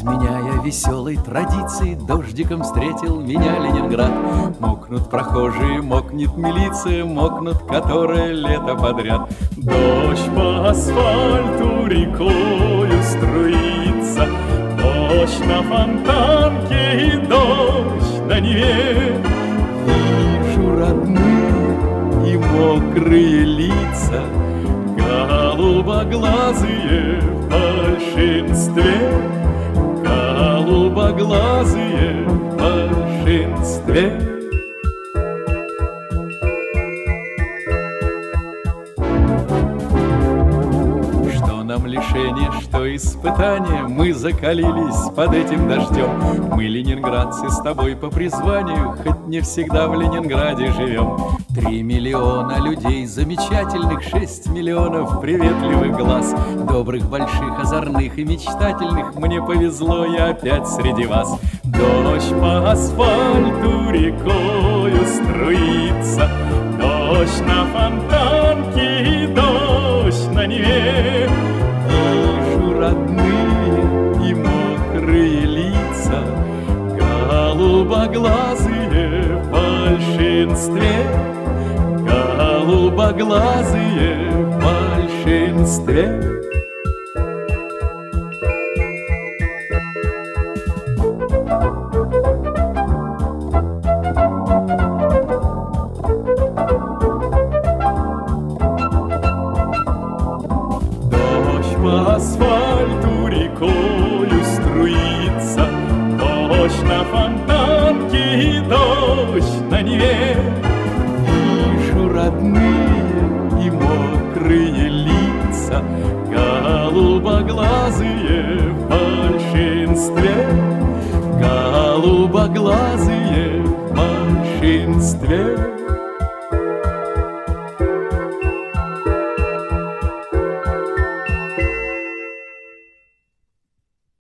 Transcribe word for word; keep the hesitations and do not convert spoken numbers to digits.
Изменяя веселой традиции, дождиком встретил меня Ленинград. Мокнут прохожие, мокнет милиция, мокнут которое лето подряд. Дождь по асфальту рекою струится, дождь на фонтанке и дождь на Неве. Вижу родные и мокрые лица, голубоглазые в большинстве, голубоглазые в большинстве. Что нам лишение, что испытание, мы закалились под этим дождем. Мы, ленинградцы, с тобой по призванию, хоть не всегда в Ленинграде живем. Три миллиона людей замечательных, шесть миллионов приветливых глаз, добрых, больших, озорных и мечтательных. Мне повезло, я опять среди вас. Дождь по асфальту рекою струится, дождь на фонтанке и дождь на Неве. Вижу родные и мокрые лица, голубоглазые в большинстве, голубоглазые в большинстве. Дождь по асфальту рекою струится, дождь на фонтанке и дождь на Неве. Вижу родные и мокрые лица, голубоглазые в большинстве, голубоглазые в большинстве.